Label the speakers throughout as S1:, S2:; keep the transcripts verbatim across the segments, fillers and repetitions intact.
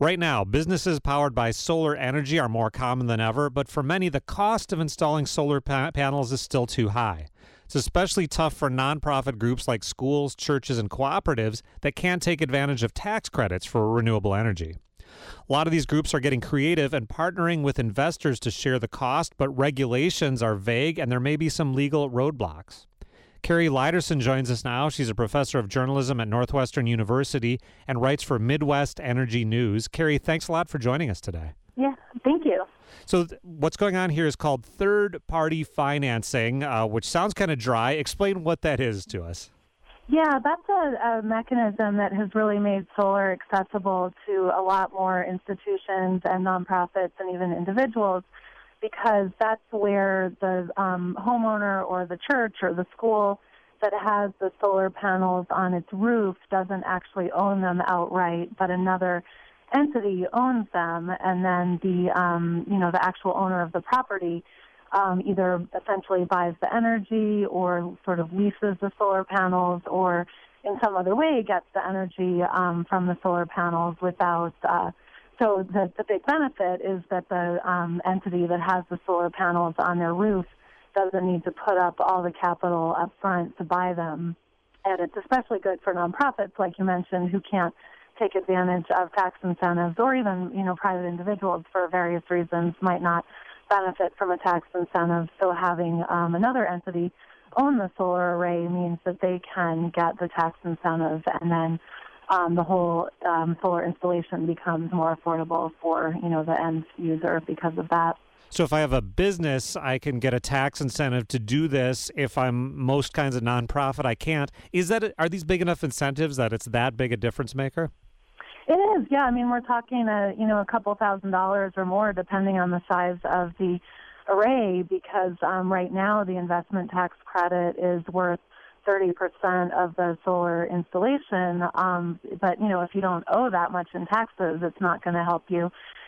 S1: Right now, businesses powered by solar energy are more common than ever, but for many, the cost of installing solar pa- panels is still too high. It's especially tough for nonprofit groups like schools, churches, and cooperatives that can't take advantage of tax credits for renewable energy. A lot of these groups are getting creative and partnering with investors to share the cost, but regulations are vague and there may be some legal roadblocks. Carrie Lyderson joins us now. She's a professor of journalism at Northwestern University and writes for Midwest Energy News. Carrie, thanks a lot for joining us today.
S2: Yeah, thank you.
S1: So th- what's going on here is called third-party financing, uh, which sounds kind of dry. Explain what that is to us.
S2: Yeah, that's a, a mechanism that has really made solar accessible to a lot more institutions and nonprofits and even individuals, because that's where the um, homeowner or the church or the school that has the solar panels on its roof doesn't actually own them outright, but another entity owns them, and then the um, you know the actual owner of the property um, either essentially buys the energy or sort of leases the solar panels, or in some other way gets the energy um, from the solar panels without. Uh, So the, the big benefit is that the um, entity that has the solar panels on their roof doesn't need to put up all the capital up front to buy them. And it's especially good for nonprofits, like you mentioned, who can't take advantage of tax incentives, or even, you know, private individuals for various reasons might not benefit from a tax incentive. So having um, another entity own the solar array means that they can get the tax incentive, and then Um, the whole um, solar installation becomes more affordable for, you know, the end user because of that.
S1: So if I have a business, I can get a tax incentive to do this. If I'm most kinds of nonprofit, I can't. Is that are these big enough incentives that it's that big a difference maker?
S2: It is, yeah. I mean, we're talking, a, you know, a couple thousand dollars or more, depending on the size of the array, because um, right now the investment tax credit is worth thirty percent of the solar installation, um, but, you know, if you don't owe that much in taxes, it's not going to help you.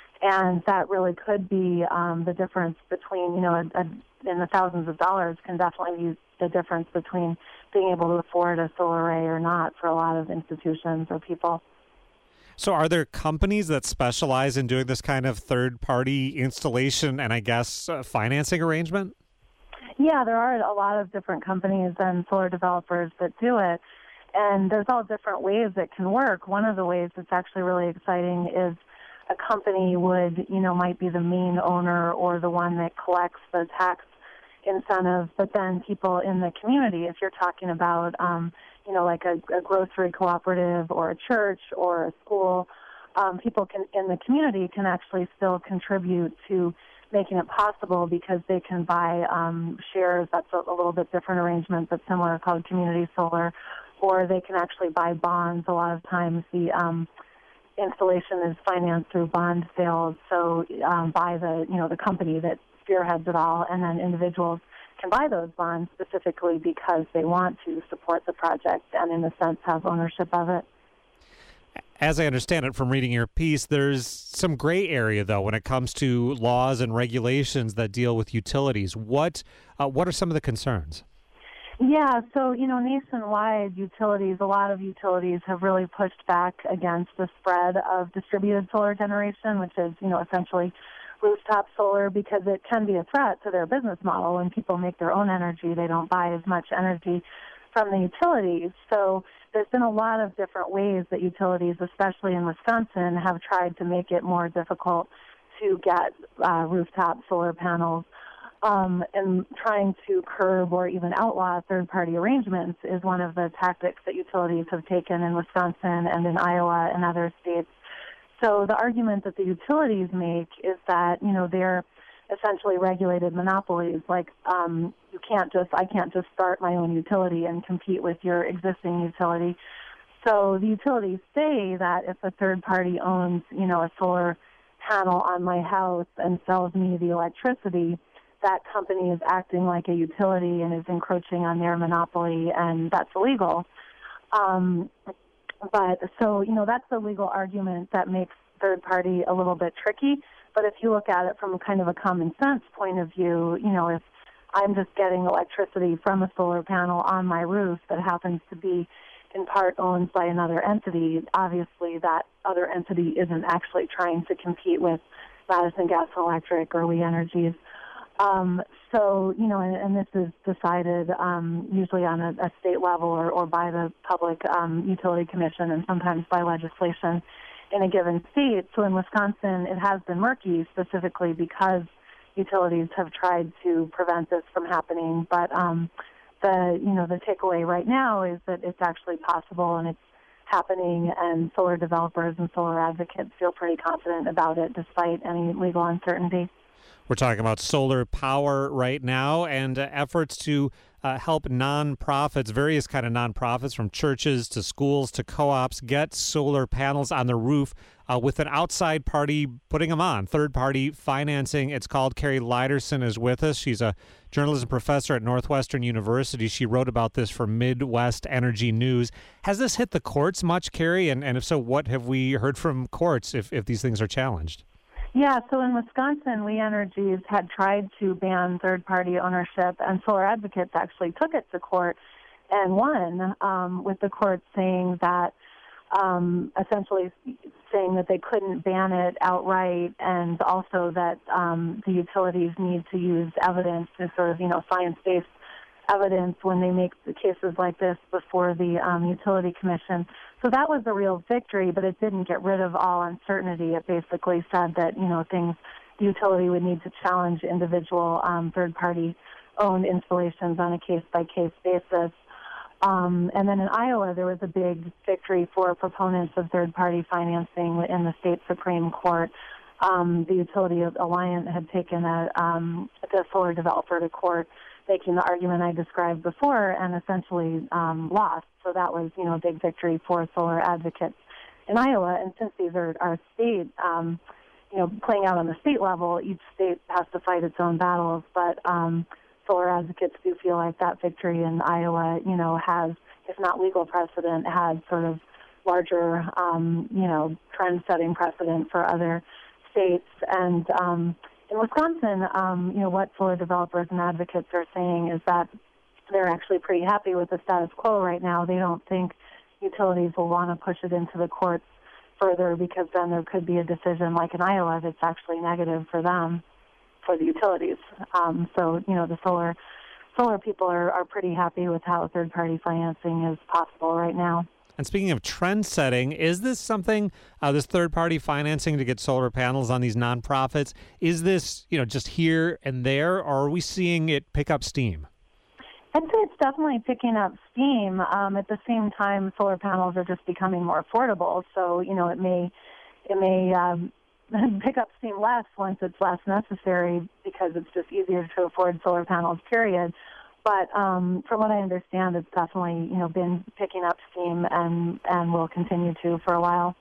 S2: And that really could be um, the difference between, you know, a, a, in the thousands of dollars can definitely be the difference between being able to afford a solar array or not for a lot of institutions or people.
S1: So are there companies that specialize in doing this kind of third-party installation and, I guess, uh, financing arrangement?
S2: Yeah, there are a lot of different companies and solar developers that do it, and there's all different ways it can work. One of the ways that's actually really exciting is a company would, you know, might be the main owner or the one that collects the tax incentive, but then people in the community, if you're talking about, um, you know, like a, a grocery cooperative or a church or a school, um, people can in the community can actually still contribute to making it possible, because they can buy um, shares. That's a, a little bit different arrangement, but similar, called community solar, or they can actually buy bonds. A lot of times the um, installation is financed through bond sales, so um, by the, you know, the company that spearheads it all, and then individuals can buy those bonds specifically because they want to support the project and, in a sense, have ownership of it.
S1: As I understand it from reading your piece, there's some gray area, though, when it comes to laws and regulations that deal with utilities. What uh, what are some of the concerns?
S2: Yeah, so, you know, nationwide utilities, a lot of utilities have really pushed back against the spread of distributed solar generation, which is, you know, essentially rooftop solar, because it can be a threat to their business model. When people make their own energy, they don't buy as much energy from the utilities. So there's been a lot of different ways that utilities, especially in Wisconsin, have tried to make it more difficult to get uh, rooftop solar panels. Um, and trying to curb or even outlaw third-party arrangements is one of the tactics that utilities have taken in Wisconsin and in Iowa and other states. So the argument that the utilities make is that, you know, they're essentially regulated monopolies. Like, um, you can't just, I can't just start my own utility and compete with your existing utility. So the utilities say that if a third party owns, you know, a solar panel on my house and sells me the electricity, that company is acting like a utility and is encroaching on their monopoly, and that's illegal. Um, but so, you know, that's the legal argument that makes third party a little bit tricky. But if you look at it from kind of a common sense point of view, you know, if I'm just getting electricity from a solar panel on my roof that happens to be in part owned by another entity. Obviously, that other entity isn't actually trying to compete with Madison Gas and Electric or We Energies. Um, so, you know, and, and this is decided um, usually on a, a state level or, or by the Public um, Utility Commission and sometimes by legislation in a given state. So in Wisconsin, it has been murky specifically because utilities have tried to prevent this from happening. But um, the, you know, the takeaway right now is that it's actually possible and it's happening, and solar developers and solar advocates feel pretty confident about it despite any legal uncertainty.
S1: We're talking about solar power right now and uh, efforts to uh, help nonprofits, various kind of nonprofits, from churches to schools to co-ops, get solar panels on the roof uh, with an outside party putting them on, third-party financing. It's called. Carrie Lyderson is with us. She's a journalism professor at Northwestern University. She wrote about this for Midwest Energy News. Has this hit the courts much, Carrie? And, and if so, what have we heard from courts if, if these things are challenged?
S2: Yeah, so in Wisconsin, We Energies had tried to ban third-party ownership, and solar advocates actually took it to court and won, um, with the court saying that, um, essentially saying that they couldn't ban it outright, and also that um, the utilities need to use evidence, to sort of, you know, science-based evidence when they make the cases like this before the um, Utility Commission. So that was a real victory, but it didn't get rid of all uncertainty. It basically said that, you know, things, the utility would need to challenge individual um, third-party owned installations on a case-by-case basis. Um, and then in Iowa, there was a big victory for proponents of third-party financing in the state Supreme Court. Um, the Utility Alliance had taken a, um, the solar developer to court, making the argument I described before, and essentially um, lost. So that was, you know, a big victory for solar advocates in Iowa. And since these are, are state, um, you know, playing out on the state level, each state has to fight its own battles. But um, solar advocates do feel like that victory in Iowa, you know, has, if not legal precedent, has sort of larger, um, you know, trend-setting precedent for other states. And um, in Wisconsin, um, you know, what solar developers and advocates are saying is that they're actually pretty happy with the status quo right now. They don't think utilities will want to push it into the courts further, because then there could be a decision like in Iowa that's actually negative for them, for the utilities. Um, so, you know, the solar solar people are, are pretty happy with how third-party financing is possible right now.
S1: And speaking of trend setting, is this something, uh, this third-party financing to get solar panels on these nonprofits, is this, you know, just here and there, or are we seeing it pick up steam?
S2: I'd say it's definitely picking up steam. Um, at the same time, solar panels are just becoming more affordable, so, you know, it may it may um, pick up steam less once it's less necessary, because it's just easier to afford solar panels, period. But um, from what I understand, it's definitely, you know, been picking up steam and, and will continue to for a while.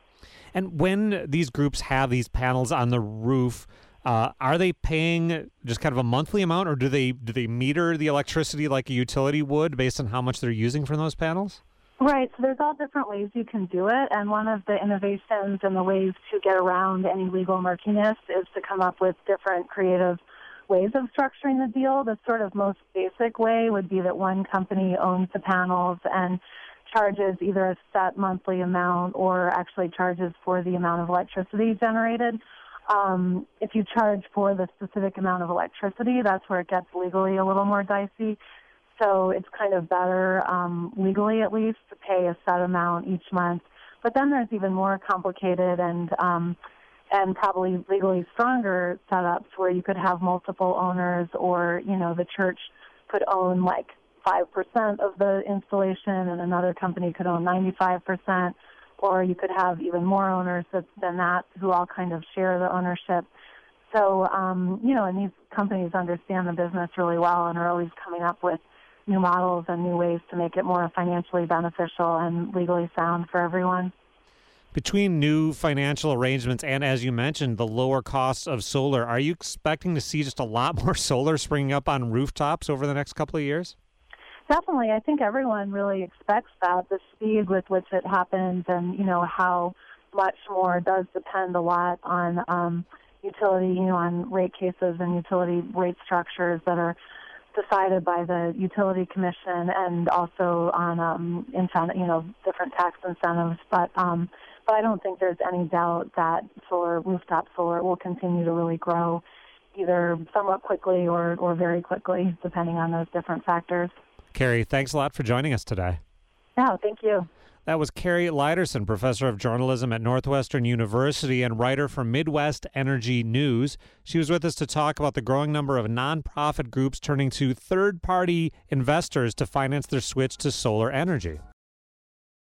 S1: And when these groups have these panels on the roof, uh, are they paying just kind of a monthly amount, or do they do they meter the electricity like a utility would based on how much they're using from those panels?
S2: Right. So there's all different ways you can do it. And one of the innovations and the ways to get around any legal murkiness is to come up with different creative ways of structuring the deal. The sort of most basic way would be that one company owns the panels and charges either a set monthly amount or actually charges for the amount of electricity generated. Um, if you charge for the specific amount of electricity, that's where it gets legally a little more dicey. So it's kind of better, um, legally at least, to pay a set amount each month. But then there's even more complicated and um, and probably legally stronger setups where you could have multiple owners, or, you know, the church could own like five percent of the installation and another company could own ninety-five percent, or you could have even more owners than that who all kind of share the ownership. So, um, you know, and these companies understand the business really well and are always coming up with new models and new ways to make it more financially beneficial and legally sound for everyone.
S1: Between new financial arrangements and, as you mentioned, the lower costs of solar, are you expecting to see just a lot more solar springing up on rooftops over the next couple of years?
S2: Definitely. I think everyone really expects that. The speed with which it happens and, you know, how much more does depend a lot on um, utility, you know, on rate cases and utility rate structures that are decided by the Utility Commission and also on um, incentive, you know, different tax incentives. But um, but I don't think there's any doubt that solar, rooftop solar, will continue to really grow, either somewhat quickly or, or very quickly, depending on those different factors.
S1: Carrie, thanks a lot for joining us today.
S2: Yeah, thank you.
S1: That was Carrie Lyderson, professor of journalism at Northwestern University and writer for Midwest Energy News. She was with us to talk about the growing number of nonprofit groups turning to third-party investors to finance their switch to solar energy.